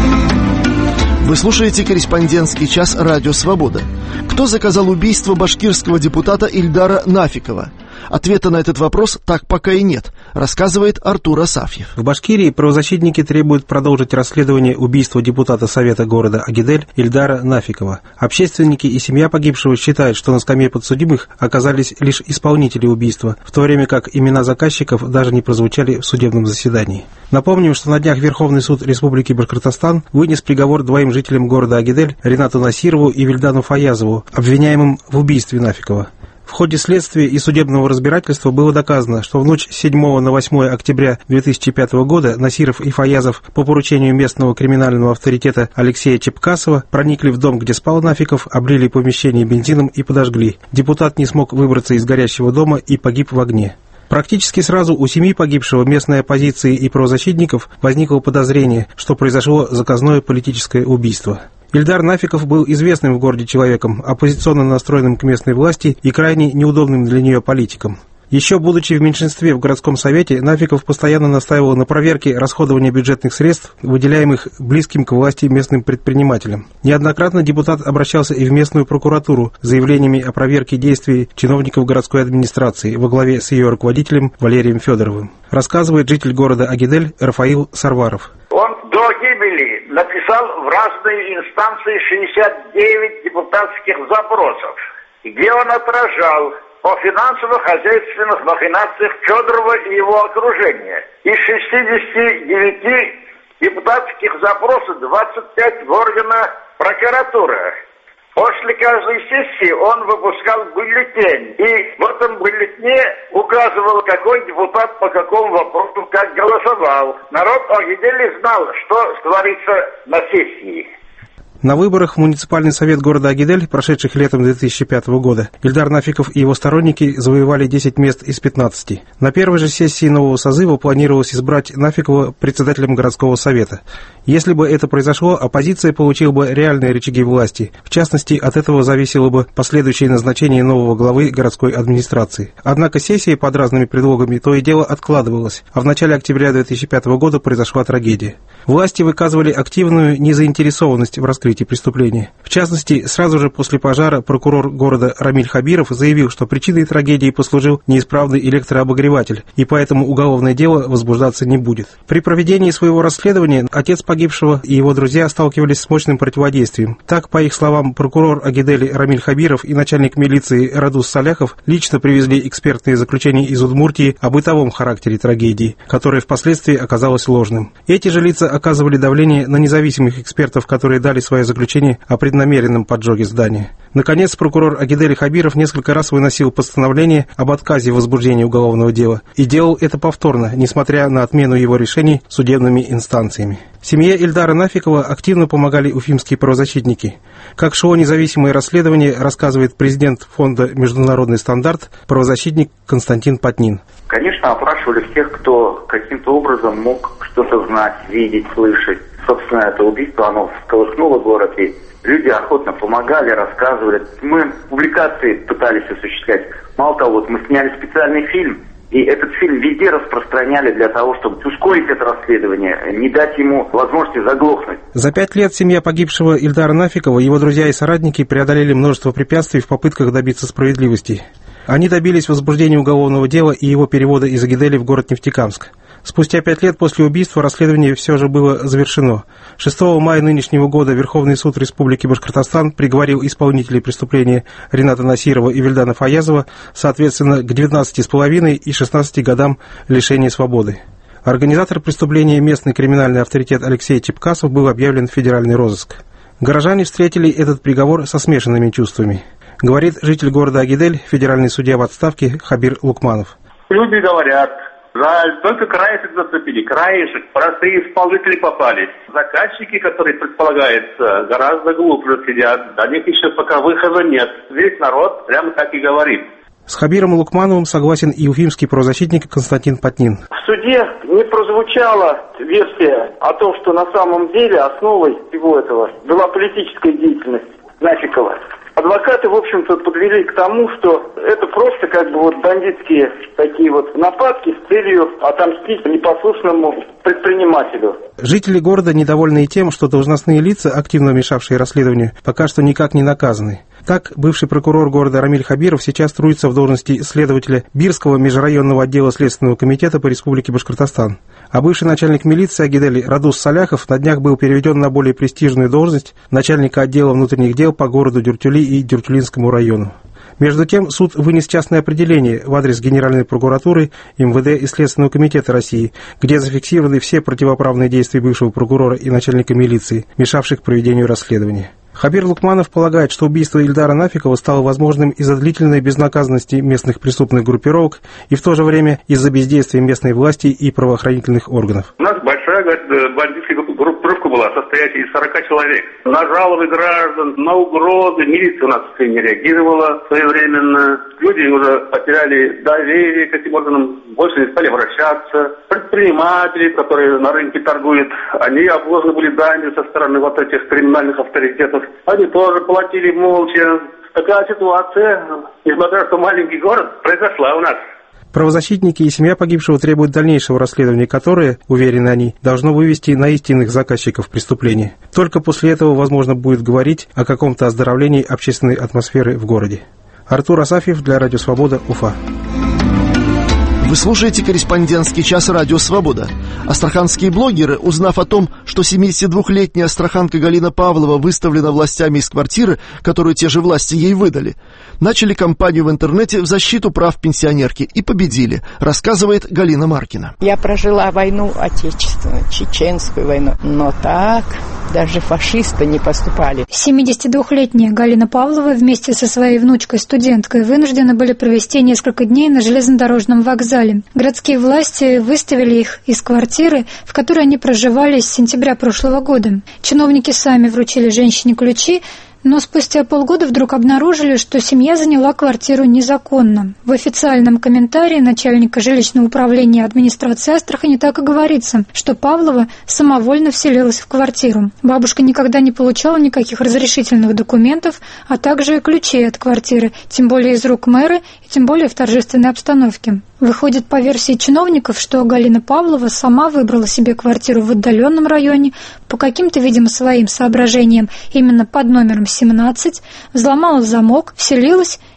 Вы слушаете «Корреспондентский час» Радио Свобода. Кто заказал убийство башкирского депутата Ильдара Нафикова? Ответа на этот вопрос так пока и нет, рассказывает Артур Асафьев. В Башкирии правозащитники требуют продолжить расследование убийства депутата Совета города Агидель Ильдара Нафикова. Общественники и семья погибшего считают, что на скамье подсудимых оказались лишь исполнители убийства, в то время как имена заказчиков даже не прозвучали в судебном заседании. Напомним, что на днях Верховный суд Республики Башкортостан вынес приговор двоим жителям города Агидель, Ринату Насирову и Вильдану Фаязову, обвиняемым в убийстве Нафикова. В ходе следствия и судебного разбирательства было доказано, что в ночь с 7 на 8 октября 2005 года Насиров и Фаязов по поручению местного криминального авторитета Алексея Чепкасова проникли в дом, где спал Нафиков, облили помещение бензином и подожгли. Депутат не смог выбраться из горящего дома и погиб в огне. Практически сразу у семьи погибшего, местной оппозиции и правозащитников возникло подозрение, что произошло заказное политическое убийство. Ильдар Нафиков был известным в городе человеком, оппозиционно настроенным к местной власти и крайне неудобным для нее политиком. Еще будучи в меньшинстве в городском совете, Нафиков постоянно настаивал на проверке расходования бюджетных средств, выделяемых близким к власти местным предпринимателям. Неоднократно депутат обращался и в местную прокуратуру с заявлениями о проверке действий чиновников городской администрации во главе с ее руководителем Валерием Федоровым. Рассказывает житель города Агидель Рафаил Сарваров. Он до гибели написал в разные инстанции 69 депутатских запросов, где он отражал о финансово-хозяйственных махинациях Федорова и его окружения. Из 69 депутатских запросов 25 в органы прокуратуры. После каждой сессии он выпускал бюллетень. И в этом бюллетне указывал, какой депутат по какому вопросу как голосовал. Народ Агидели знал, что творится на сессии. На выборах в муниципальный совет города Агидель, прошедших летом 2005 года, Ильдар Нафиков и его сторонники завоевали 10 мест из 15. На первой же сессии нового созыва планировалось избрать Нафикова председателем городского совета. Если бы это произошло, оппозиция получила бы реальные рычаги власти. В частности, от этого зависело бы последующее назначение нового главы городской администрации. Однако сессия под разными предлогами то и дело откладывалась, а в начале октября 2005 года произошла трагедия. Власти выказывали активную незаинтересованность в раскрытии преступления. В частности, сразу же после пожара прокурор города Рамиль Хабиров заявил, что причиной трагедии послужил неисправный электрообогреватель, и поэтому уголовное дело возбуждаться не будет. При проведении своего расследования отец погибшего и его друзья сталкивались с мощным противодействием. Так, по их словам, прокурор Агидели Рамиль Хабиров и начальник милиции Радус Саляхов лично привезли экспертные заключения из Удмуртии о бытовом характере трагедии, которое впоследствии оказалось ложным. Эти же лица оказывали давление на независимых экспертов, которые дали свои свое заключение о преднамеренном поджоге здания. Наконец, прокурор Агидель Хабиров несколько раз выносил постановление об отказе в возбуждении уголовного дела и делал это повторно, несмотря на отмену его решений судебными инстанциями. Семье Ильдара Нафикова активно помогали уфимские правозащитники. Как шло независимое расследование, рассказывает президент фонда «Международный стандарт», правозащитник Константин Патнин. Конечно, опрашивали всех, кто каким-то образом мог что-то знать, видеть, слышать. Собственно, это убийство, оно всколыхнуло город, и люди охотно помогали, рассказывали. Мы публикации пытались осуществлять. Мало того, мы сняли специальный фильм, и этот фильм везде распространяли для того, чтобы ускорить это расследование, не дать ему возможности заглохнуть. За 5 лет семья погибшего Ильдара Нафикова, его друзья и соратники преодолели множество препятствий в попытках добиться справедливости. Они добились возбуждения уголовного дела и его перевода из Агидели в город Нефтекамск. Спустя 5 лет после убийства расследование все же было завершено. 6 мая нынешнего года Верховный суд Республики Башкортостан приговорил исполнителей преступления Рената Насирова и Вильдана Фаязова, соответственно, к 19,5 и 16 годам лишения свободы. Организатор преступления, местный криминальный авторитет Алексей Чепкасов, был объявлен в федеральный розыск. Горожане встретили этот приговор со смешанными чувствами, говорит житель города Агидель, федеральный судья в отставке Хабир Лукманов. Люди говорят: жаль, только краешек зацепили, краешек. Простые исполнители попались. Заказчики, которые предполагаются, гораздо глубже сидят. До них еще пока выхода нет. Весь народ прямо так и говорит. С Хабиром Лукмановым согласен и уфимский правозащитник Константин Патнин. В суде не прозвучала версия о том, что на самом деле основой всего этого была политическая деятельность Нафикова. Адвокаты, в общем-то, подвели к тому, что это просто бандитские такие нападки с целью отомстить непослушному предпринимателю. Жители города недовольны и тем, что должностные лица, активно мешавшие расследованию, пока что никак не наказаны. Так, бывший прокурор города Рамиль Хабиров сейчас трудится в должности следователя Бирского межрайонного отдела Следственного комитета по Республике Башкортостан. А бывший начальник милиции Агидели Радус Саляхов на днях был переведен на более престижную должность начальника отдела внутренних дел по городу Дюртюли и Дюртюлинскому району. Между тем, суд вынес частное определение в адрес Генеральной прокуратуры, МВД и Следственного комитета России, где зафиксированы все противоправные действия бывшего прокурора и начальника милиции, мешавших проведению расследования. Хабир Лукманов полагает, что убийство Ильдара Нафикова стало возможным из-за длительной безнаказанности местных преступных группировок и в то же время из-за бездействия местной власти и правоохранительных органов. У нас большая бандитская группировка была, состоящая из 40 человек. На жалобы граждан, на угрозы милиция у нас не реагировала своевременно. Люди уже потеряли доверие к этим органам, больше не стали обращаться. Предприниматели, которые на рынке торгуют, они обложены были данью со стороны этих криминальных авторитетов. Они тоже платили молча. Такая ситуация, несмотря на то, маленький город, произошла у нас. Правозащитники и семья погибшего требуют дальнейшего расследования, которое, уверены они, должно вывести на истинных заказчиков преступления. Только после этого возможно будет говорить о каком-то оздоровлении общественной атмосферы в городе. Артур Асафьев для Радио Свобода, Уфа. Вы слушаете «Корреспондентский час» Радио Свобода. Астраханские блогеры, узнав о том, что 72-летняя астраханка Галина Павлова выставлена властями из квартиры, которую те же власти ей выдали, начали кампанию в интернете в защиту прав пенсионерки и победили, рассказывает Галина Маркина. Я прожила войну отечественную, чеченскую войну, но так даже фашисты не поступали. 72-летняя Галина Павлова вместе со своей внучкой-студенткой вынуждены были провести несколько дней на железнодорожном вокзале. Городские власти выставили их из квартиры, в которой они проживали с сентября прошлого года. Чиновники сами вручили женщине ключи, но спустя полгода вдруг обнаружили, что семья заняла квартиру незаконно. В официальном комментарии начальника жилищного управления администрации Астрахани так и говорится, что Павлова самовольно вселилась в квартиру. Бабушка никогда не получала никаких разрешительных документов, а также ключей от квартиры, тем более из рук мэра и тем более в торжественной обстановке. Выходит, по версии чиновников, что Галина Павлова сама выбрала себе квартиру в отдаленном районе по каким-то, видимо, своим соображениям именно под номером 17, взломала замок, вселилась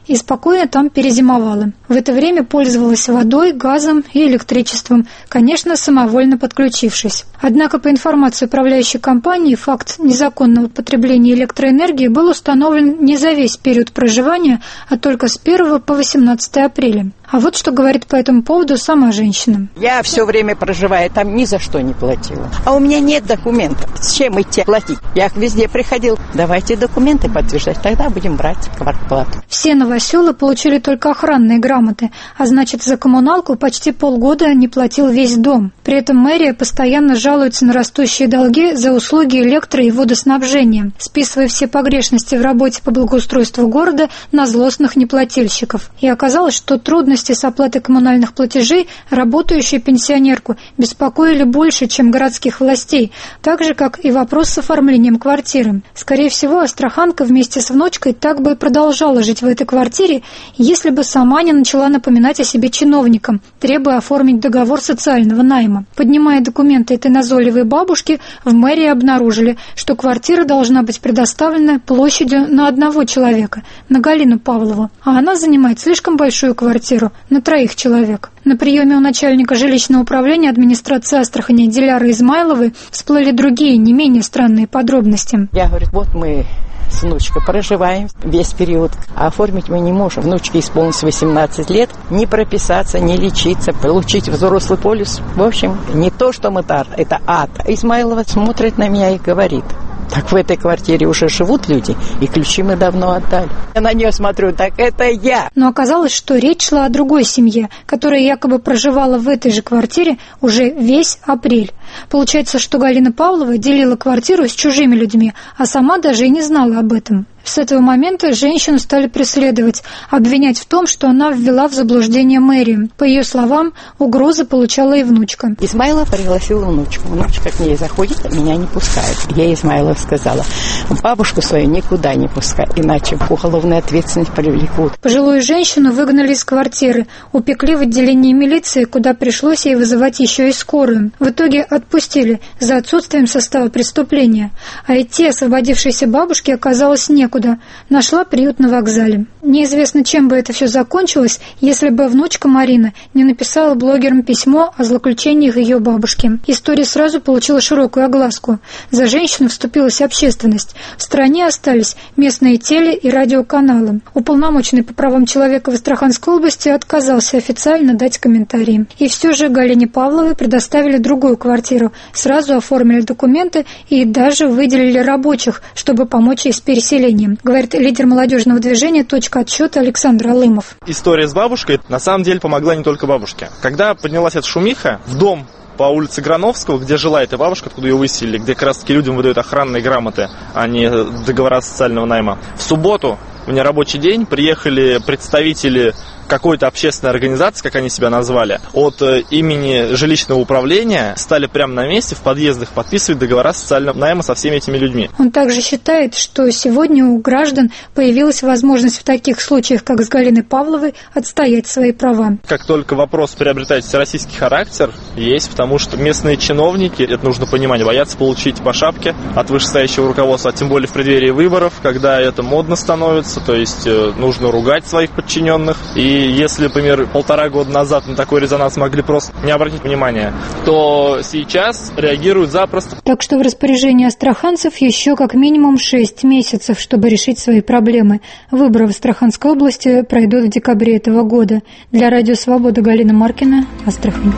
и спокойно там перезимовала. В это время пользовалась водой, газом и электричеством, конечно, самовольно подключившись. Однако, по информации управляющей компании, факт незаконного потребления электроэнергии был установлен не за весь период проживания, а только с 1 по 18 апреля. А вот что говорит по этому поводу сама женщина. Я все время проживаю, там ни за что не платила. А у меня нет документов. С чем идти платить? Я везде приходил. Давайте документы подтверждать, тогда будем брать квартплату. Все новоселы получили только охранные грамоты, а значит, за коммуналку почти полгода не платил весь дом. При этом мэрия постоянно жалуется на растущие долги за услуги электро- и водоснабжения, списывая все погрешности в работе по благоустройству города на злостных неплательщиков. И оказалось, что трудности с оплатой коммунальных платежей работающую пенсионерку беспокоили больше, чем городских властей, так же, как и вопрос с оформлением квартиры. Скорее всего, астраханка вместе с внучкой так бы и продолжала жить в этой квартире, если бы сама не начала напоминать о себе чиновникам, требуя оформить договор социального найма. Поднимая документы этой назойливой бабушки, в мэрии обнаружили, что квартира должна быть предоставлена площадью на одного человека, на Галину Павлову, а она занимает слишком большую квартиру на 3 человек. На приеме у начальника жилищного управления администрации Астрахани Диляры Измайловой всплыли другие, не менее странные подробности. Я говорю, вот мы с внучкой проживаем весь период, а оформить мы не можем. Внучке исполнилось 18 лет, не прописаться, не лечиться, получить взрослый полис. В общем, не то, что мытар, это ад. Измайлова смотрит на меня и говорит: так в этой квартире уже живут люди, и ключи мы давно отдали. Я на нее смотрю, так это я. Но оказалось, что речь шла о другой семье, которая якобы проживала в этой же квартире уже весь апрель. Получается, что Галина Павлова делила квартиру с чужими людьми, а сама даже и не знала об этом. С этого момента женщину стали преследовать, обвинять в том, что она ввела в заблуждение мэрию. По ее словам, угрозы получала и внучка. Измайлов пригласила внучку. Внучка к ней заходит, меня не пускает. Я Измайлов сказала: бабушку свою никуда не пускай, иначе в уголовную ответственность привлекут. Пожилую женщину выгнали из квартиры, упекли в отделение милиции, куда пришлось ей вызывать еще и скорую. В итоге отпустили за отсутствием состава преступления. А идти освободившейся бабушке оказалось некуда. Нашла приют на вокзале. Неизвестно, чем бы это все закончилось, если бы внучка Марина не написала блогерам письмо о злоключениях ее бабушки. История сразу получила широкую огласку. За женщину вступилась общественность. В стране остались местные теле- и радиоканалы. Уполномоченный по правам человека в Астраханской области отказался официально дать комментарии. И все же Галине Павловой предоставили другую квартиру, сразу оформили документы и даже выделили рабочих, чтобы помочь ей с переселением, говорит лидер молодежного движения «Точка отсчета» Александр Алымов. История с бабушкой на самом деле помогла не только бабушке. Когда поднялась эта шумиха, в дом по улице Грановского, где жила эта бабушка, откуда ее выселили, где как раз таки людям выдают охранные грамоты, а не договора социального найма, в субботу, в нерабочий день, приехали представители какой-то общественной организации, как они себя назвали, от имени жилищного управления, стали прямо на месте в подъездах подписывать договора социального найма со всеми этими людьми. Он также считает, что сегодня у граждан появилась возможность в таких случаях, как с Галиной Павловой, отстоять свои права. Как только вопрос приобретает всероссийский характер, есть, потому что местные чиновники, это нужно понимать, боятся получить по шапке от вышестоящего руководства, а тем более в преддверии выборов, когда это модно становится, то есть нужно ругать своих подчиненных. И если, например, 1,5 года назад на такой резонанс могли просто не обратить внимания, то сейчас реагируют запросто. Так что в распоряжении астраханцев еще как минимум 6 месяцев, чтобы решить свои проблемы. Выборы в Астраханской области пройдут в декабре этого года. Для Радио Свобода Галина Маркина, Астрахань.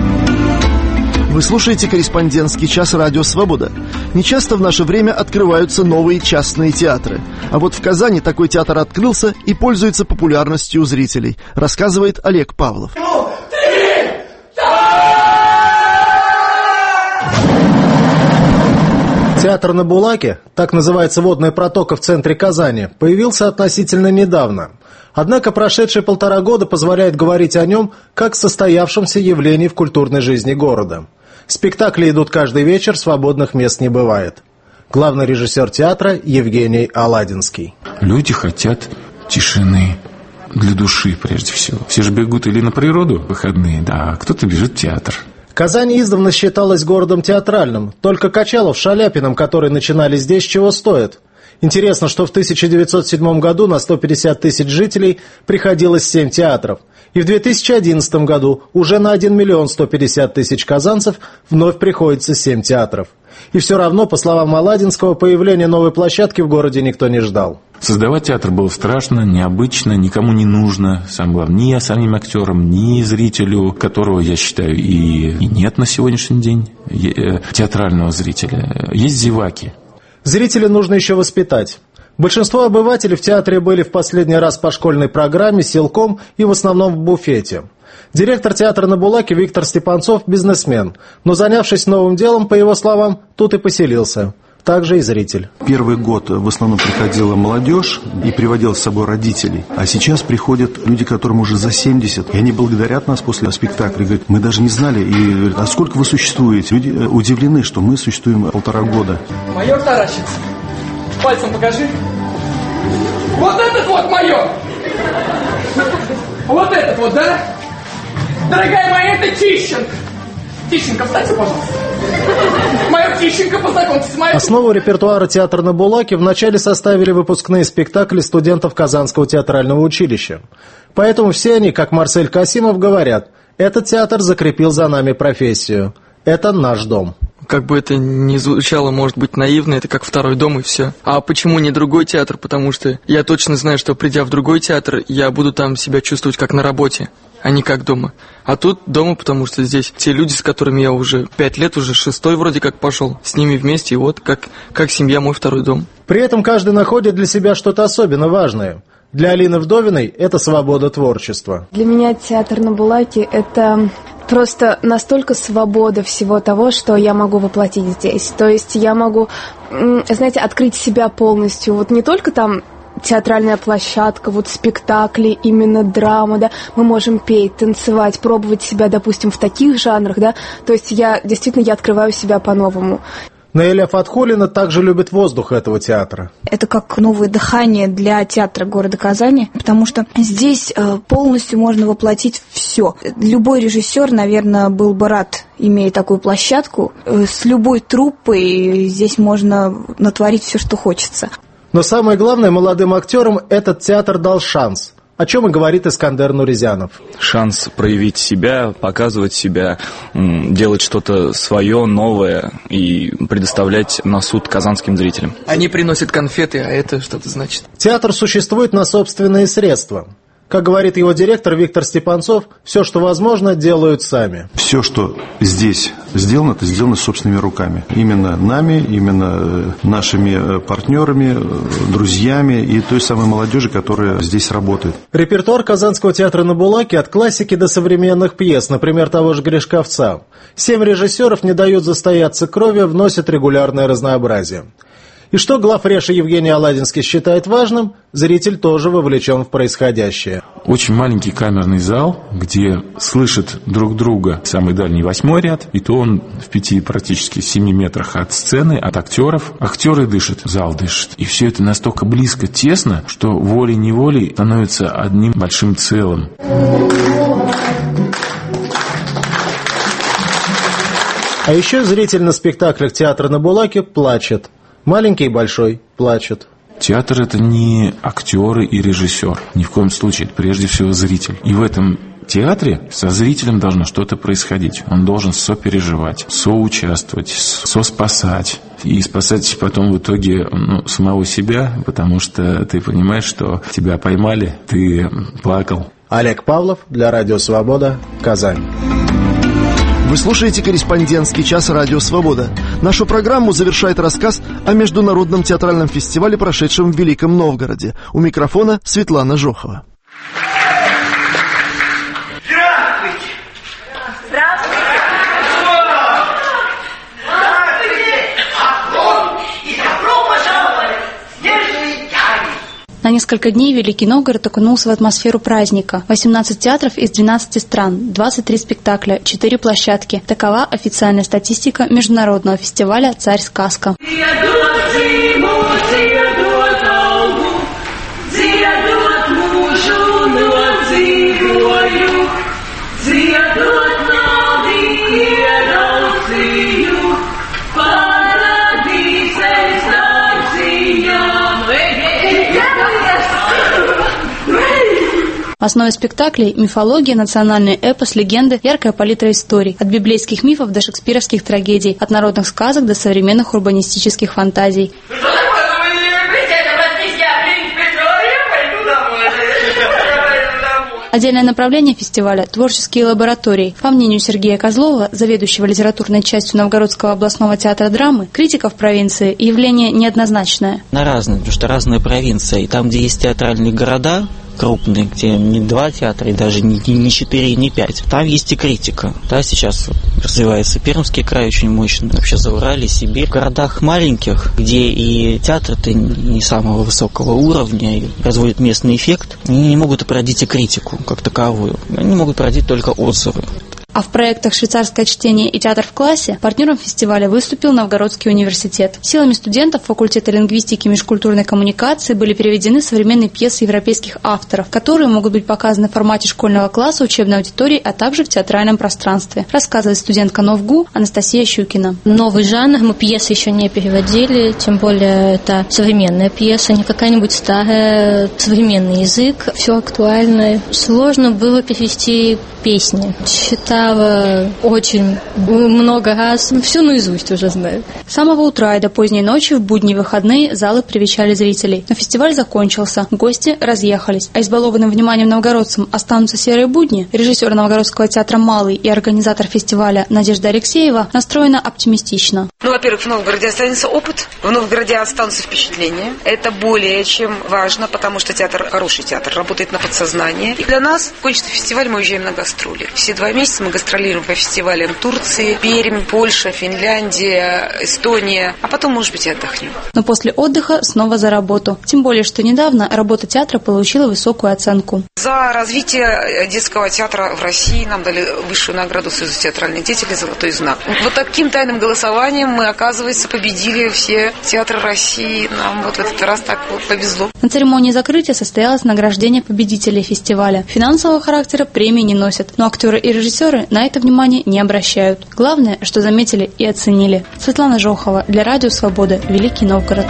Вы слушаете «Корреспондентский час» Радио Свобода. Нечасто в наше время открываются новые частные театры. А вот в Казани такой театр открылся и пользуется популярностью у зрителей, рассказывает Олег Павлов. Театр на Булаке, так называется водная протока в центре Казани, появился относительно недавно. Однако прошедшие 1,5 года позволяют говорить о нем как состоявшемся явлении в культурной жизни города. Спектакли идут каждый вечер, свободных мест не бывает. Главный режиссер театра Евгений Аладинский. Люди хотят тишины для души прежде всего. Все же бегут или на природу в выходные, да, а кто-то бежит в театр. Казань издавна считалась городом театральным. Только Качалов с Шаляпиным, которые начинали здесь, чего стоят. Интересно, что в 1907 году на 150 тысяч жителей приходилось 7 театров. И в 2011 году уже на 1 миллион 150 тысяч казанцев вновь приходится 7 театров. И все равно, по словам Аладинского, появления новой площадки в городе никто не ждал. Создавать театр было страшно, необычно, никому не нужно. Самое главное, ни самим актерам, ни зрителю, которого, я считаю, и нет на сегодняшний день, театрального зрителя. Есть зеваки. Зрителя нужно еще воспитать. Большинство обывателей в театре были в последний раз по школьной программе, силком и в основном в буфете. Директор театра на Булаке Виктор Степанцов – бизнесмен, но, занявшись новым делом, по его словам, тут и поселился. Также и зритель. Первый год в основном приходила молодежь и приводила с собой родителей. А сейчас приходят люди, которым уже за 70. И они благодарят нас после спектакля. Говорят, мы даже не знали. И говорят, а сколько вы существуете? Люди удивлены, что мы существуем 1,5 года. Майор Таращенко, пальцем покажи. Вот этот вот майор. Вот этот вот, да? Дорогая моя, это Тищенко. Тищенко, встаньте, пожалуйста. Майор Тищенко, познакомьтесь с моей... Основу репертуара театра на Булаке вначале составили выпускные спектакли студентов Казанского театрального училища. Поэтому все они, как Марсель Касимов, говорят, этот театр закрепил за нами профессию. Это наш дом. Как бы это ни звучало, может быть, наивно, это как второй дом и все. А почему не другой театр? Потому что я точно знаю, что придя в другой театр, я буду там себя чувствовать как на работе, а не как дома. А тут дома, потому что здесь те люди, с которыми я уже 5 лет, уже 6-й вроде как пошел, с ними вместе, и вот как семья мой второй дом. При этом каждый находит для себя что-то особенно важное. Для Алины Вдовиной это свобода творчества. Для меня театр на Булаке – это просто настолько свобода всего того, что я могу воплотить здесь. То есть я могу, знаете, открыть себя полностью. Вот не только там театральная площадка, вот спектакли, именно драма, да, мы можем петь, танцевать, пробовать себя, допустим, в таких жанрах, да, то есть я открываю себя по-новому. Наиля Фатхулина также любит воздух этого театра. Это как новое дыхание для театра города Казани, потому что здесь полностью можно воплотить все. Любой режиссер, наверное, был бы рад, имея такую площадку. С любой труппой здесь можно натворить все, что хочется. Но самое главное, молодым актерам этот театр дал шанс. О чем и говорит Искандер Нурезянов. Шанс проявить себя, показывать себя, делать что-то свое, новое и предоставлять на суд казанским зрителям. Они приносят конфеты, а это что-то значит. Театр существует на собственные средства. Как говорит его директор Виктор Степанцов, все, что возможно, делают сами. Все, что здесь сделано, это сделано собственными руками. Именно нами, именно нашими партнерами, друзьями и той самой молодежи, которая здесь работает. Репертуар Казанского театра на Булаке от классики до современных пьес, например, того же Гришковца. 7 режиссеров не дают застояться крови, вносят регулярное разнообразие. И что главреша Евгений Аладинский считает важным, зритель тоже вовлечен в происходящее. Очень маленький камерный зал, где слышат друг друга самый дальний 8-й ряд, и то он в 5 практически 7 метрах от сцены, от актеров. Актеры дышат, зал дышит. И все это настолько близко, тесно, что волей-неволей становится одним большим целым. А еще зритель на спектаклях театра на Булаке плачет. Маленький и большой плачут. Театр – это не актеры и режиссер. Ни в коем случае. Это прежде всего зритель. И в этом театре со зрителем должно что-то происходить. Он должен сопереживать, соучаствовать, соспасать. И спасать потом в итоге самого себя, потому что ты понимаешь, что тебя поймали, ты плакал. Олег Павлов для Радио Свобода, Казань. Вы слушаете «Корреспондентский час» Радио Свобода. Нашу программу завершает рассказ о международном театральном фестивале, прошедшем в Великом Новгороде. У микрофона Светлана Жохова. Здравствуйте! Здравствуйте! Здравствуйте! Охоту и добро пожаловать! Снежные тяги! На несколько дней Великий Новгород окунулся в атмосферу праздника. 18 театров из 12 стран, 23 спектакля, 4 площадки. Такова официальная статистика международного фестиваля «Царь-сказка». В основе спектаклей – мифология, национальный эпос, легенды, яркая палитра историй. От библейских мифов до шекспировских трагедий, от народных сказок до современных урбанистических фантазий. Отдельное направление фестиваля – творческие лаборатории. По мнению Сергея Козлова, заведующего литературной частью Новгородского областного театра драмы, критика в провинции – явление неоднозначное. На разные, потому что разные провинции. И там, где есть театральные города крупные, где не 2 театра, и даже не 4, и не 5, там есть и критика. Да, сейчас развивается Пермский край очень мощно, вообще Зауралье, Сибирь. В городах маленьких, где и театр-то не самого высокого уровня, и производит местный эффект, они не могут породить и критику как таковую. Они могут породить только отзывы. А в проектах «Швейцарское чтение» и «Театр в классе» партнером фестиваля выступил Новгородский университет. Силами студентов факультета лингвистики и межкультурной коммуникации были переведены современные пьесы европейских авторов, которые могут быть показаны в формате школьного класса, учебной аудитории, а также в театральном пространстве, рассказывает студентка НовГУ Анастасия Щукина. Новый жанр, мы пьесы еще не переводили, тем более это современная пьеса, не какая-нибудь старая, современный язык, все актуально. Сложно было перевести песни. Читала очень много раз, всю наизусть уже знаю. С самого утра и до поздней ночи в будни и выходные залы привечали зрителей. Но фестиваль закончился, гости разъехались, а избалованным вниманием новгородцам останутся серые будни. Режиссер Новгородского театра «Малый» и организатор фестиваля Надежда Алексеева настроена оптимистично. Во-первых, в Новгороде останется опыт, в Новгороде останутся впечатления. Это более чем важно, потому что театр хороший театр, работает на подсознание. И для нас, кончится фестиваль, мы уезжаем на гастроли. Все 2 месяца мы гастролируем по фестивалям Турции, Пермь, Польша, Финляндия, Эстония, а потом, может быть, и отдохнем. Но после отдыха снова за работу. Тем более, что недавно работа театра получила высокую оценку. За развитие детского театра в России нам дали высшую награду Союза театральных деятелей «Золотой знак». Вот таким тайным голосованием мы, оказывается, победили все театры России. Нам вот в этот раз так вот повезло. На церемонии закрытия состоялось награждение победителей фестиваля. Финансового характера премии не носят, но актеры и режиссеры на это внимание не обращают. Главное, что заметили и оценили. Светлана Жохова для Радио Свобода, Великий Новгород.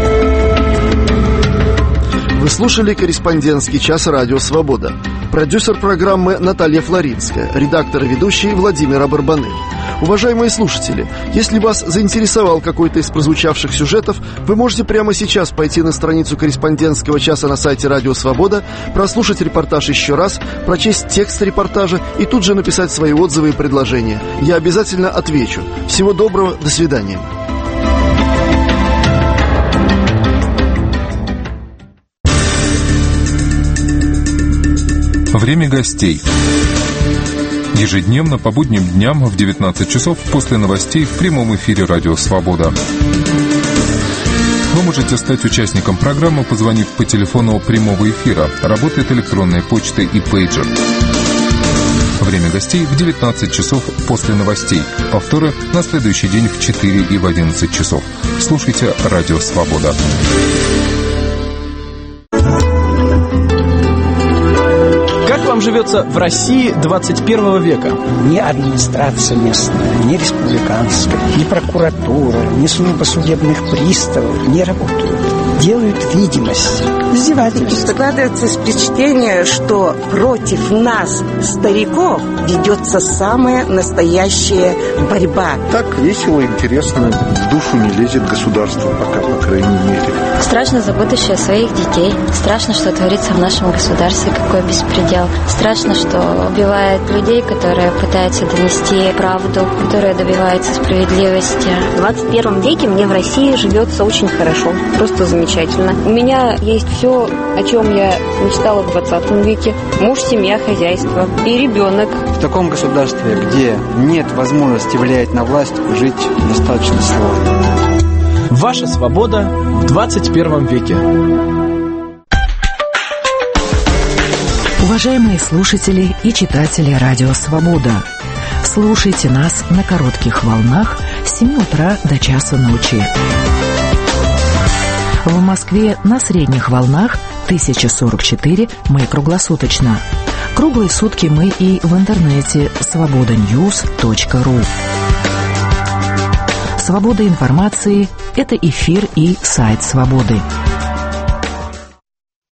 Вы слушали «Корреспондентский час» Радио Свобода. Продюсер программы Наталья Флоринская, редактор и ведущий Владимир Абарбаны. Уважаемые слушатели, если вас заинтересовал какой-то из прозвучавших сюжетов, вы можете прямо сейчас пойти на страницу «Корреспондентского часа» на сайте Радио Свобода, прослушать репортаж еще раз, прочесть текст репортажа и тут же написать свои отзывы и предложения. Я обязательно отвечу. Всего доброго, до свидания. Время гостей. Ежедневно по будним дням в 19 часов после новостей в прямом эфире «Радио Свобода». Вы можете стать участником программы, позвонив по телефону прямого эфира. Работает электронная почта и пейджер. Время гостей в 19 часов после новостей. Повторы на следующий день в 4 и в 11 часов. Слушайте «Радио Свобода». Как вам живется в России 21 века? Ни администрация местная, ни республиканская, ни прокуратура, ни служба судебных приставов не работают. Делают видимость. Издевательство. Складывается впечатление, что против нас, стариков, ведется самая настоящая борьба. Так весело, интересно. В душу не лезет государство пока, по крайней мере. Страшно за будущее своих детей. Страшно, что творится в нашем государстве, какой беспредел. Страшно, что убивают людей, которые пытаются донести правду, которые добиваются справедливости. В 21 веке мне в России живется очень хорошо. Просто замечательно. У меня есть все, о чем я мечтала в 20 веке. Муж, семья, хозяйство и ребенок. В таком государстве, где нет возможности влиять на власть, жить достаточно сложно. Ваша свобода в 21 веке. Уважаемые слушатели и читатели Радио Свобода, слушайте нас на коротких волнах с 7 утра до часа ночи. В Москве на средних волнах 1044 мы круглосуточно. Круглые сутки мы и в интернете svobodanews.ru. Свобода информации – это эфир и сайт Свободы.